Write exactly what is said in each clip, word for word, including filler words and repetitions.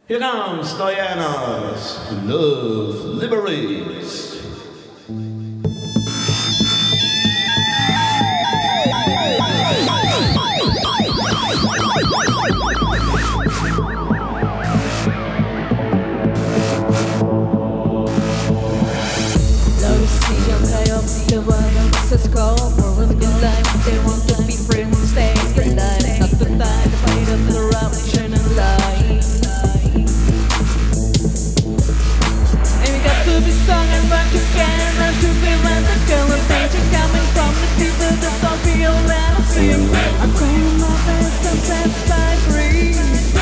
Here comes Diana's Love Liberates. The one says go for a good life. They want to be friends, stay alive. Not the time to fight of the revolution and life. And we got to be strong and work together to prevent the color danger coming from the people that don't feel anything. I'm calling my best and satisfied free.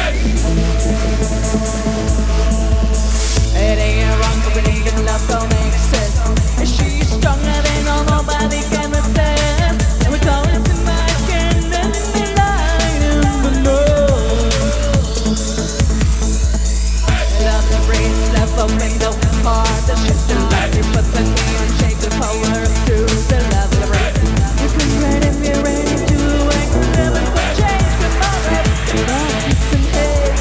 It ain't wrong to believe in love, don't make sense. And she's stronger than all nobody can understand. And we're going to my again and the light in the love. Love the brains left open the heart that shifts the light. You put the key on, shake the power of truth. The love the brains. You can ready, be ready to act, living for change tomorrow. Love is an age.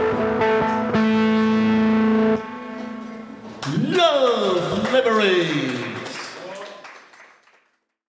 Love Liberates.